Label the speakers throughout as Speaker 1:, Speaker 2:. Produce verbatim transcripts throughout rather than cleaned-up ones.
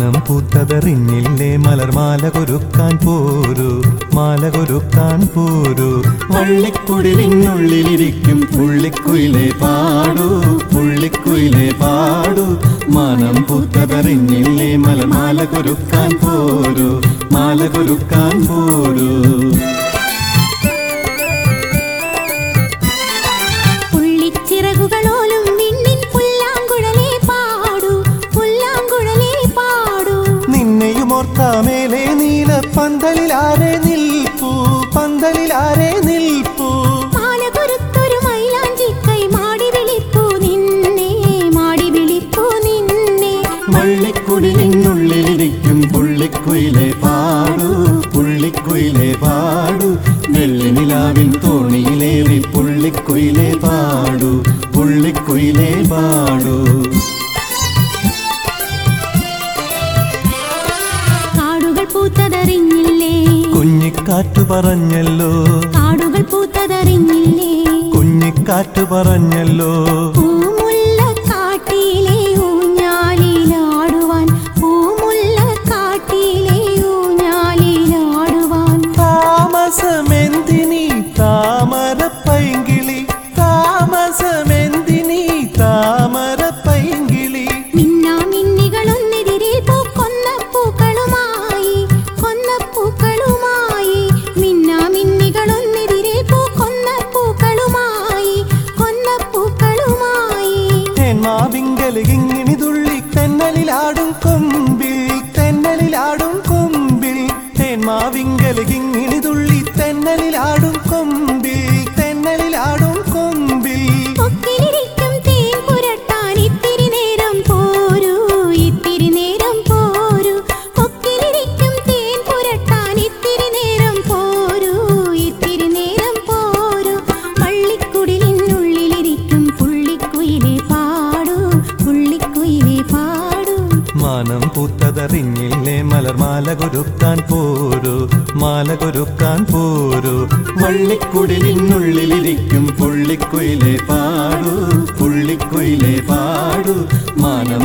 Speaker 1: മാനം പൂത്തതറിഞ്ഞില്ലേ മലർമാല കൊരുക്കാൻ പോരൂ മാല കൊരുക്കാൻ പോരൂ വള്ളിക്കുടിലിനുള്ളിലിരിക്കും പുള്ളിക്കുയിലേ പാടൂ പുള്ളിക്കുയിലേ പാടൂ മാനം പൂത്തതറിഞ്ഞില്ലേ മലർമാല കൊരുക്കാൻ പോരൂ മാല കൊരുക്കാൻ പോരൂ
Speaker 2: പുള്ളിച്ചിറകുകളോലും വിണ്ണിൻ പുല്ലാങ്കുഴലേ പാടൂ പുല്ലാങ്കുഴലേ പാടൂ
Speaker 1: നിന്നെയുമോർത്താമേലെ നീല പന്തലിലാരെ നിൽപ്പൂ പന്തലിലാരെ നിൽപ്പൂ
Speaker 2: മാല കൊരുത്തൊരു മൈലാഞ്ചിക്കൈ മാടി വിളിപ്പൂ നിന്നെ മാടി വിളിപ്പൂ നിന്നെ
Speaker 1: വള്ളിക്കുടിലിനുള്ളിലിരിക്കും പുള്ളിക്കുയിലേ പാടൂ പുള്ളിക്കുയിലേ പാടൂ വെള്ളിനിലാവിൻ തോണിയിലേറി പുള്ളിക്കുയിലേ പാടൂ പുള്ളിക്കുയിലേ പാടൂ
Speaker 2: കാടുകൾ പൂത്തതറിഞ്ഞില്ലേ
Speaker 1: കുഞ്ഞിക്കാറ്റു പറഞ്ഞല്ലോ
Speaker 2: കാടുകൾ പൂത്തതറിഞ്ഞില്ലേ
Speaker 1: കുഞ്ഞിക്കാറ്റു പറഞ്ഞല്ലോ
Speaker 2: പൂമുല്ലക്കാട്ടിലെ ഊഞ്ഞാലിലാടുവാൻ പൂമുല്ലക്കാട്ടിലെ ഊഞ്ഞാലിലാടുവാൻ
Speaker 1: താമസമെന്തിനീ താമര പൈങ്കിളി താമസമെന്തിനീ താമര പൈങ്കിളി
Speaker 2: മിന്നാമിന്നികളൊന്നെതിരെ പൂക്കൊന്ന പൂക്കളുമായി കൊന്ന പൂക്കളുമായി മിന്നാമിന്നികളൊന്നെതിരെ പൂക്കൊന്ന പൂക്കളുമായി കൊന്ന പൂക്കളുമായി
Speaker 1: തേന്മാവിങ്കല് കിങ്ങിണി തുള്ളി തെന്നലിലാടും കൊമ്പിൽ തെന്നലിലാടും കൊമ്പിൽ തേന്മാവിങ്കല് കിങ്ങിണി തുള്ളി തെന്നലിലാടും കൊമ്പിൽ തെന്നലിലാടും കൊമ്പിൽ
Speaker 2: ഒക്കിലിരിക്കും തേൻ പുരട്ടാൻ ഇത്തിരി നേരം പോരൂ ഇത്തിരി നേരം പോരൂ ഒക്കിലിരിക്കും തേൻ പുരട്ടാൻ ഇത്തിരി നേരം പോരൂ ഇത്തിരി നേരം പോരൂ വള്ളിക്കുടിലിനുള്ളിലിരിക്കും പുള്ളിക്കുയിലേ പാടൂ പുള്ളിക്കുയിലേ പാടൂ
Speaker 1: മാനം പൂത്തതറിഞ്ഞില്ലേ മലർമാല കൊരുക്കാൻ പോരൂ മാല കൊരുക്കാൻ പോരൂ വള്ളിക്കുടിലിനുള്ളിലിരിക്കും പുള്ളിക്കുയിലേ പാടൂ പുള്ളിക്കുയിലേ പാടൂ മാനം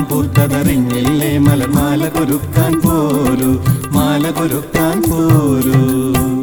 Speaker 1: പൂത്തതറിഞ്ഞില്ലേ മലർമാല കൊരുക്കാൻ പോരൂ മാല കൊരുക്കാൻ പോരൂ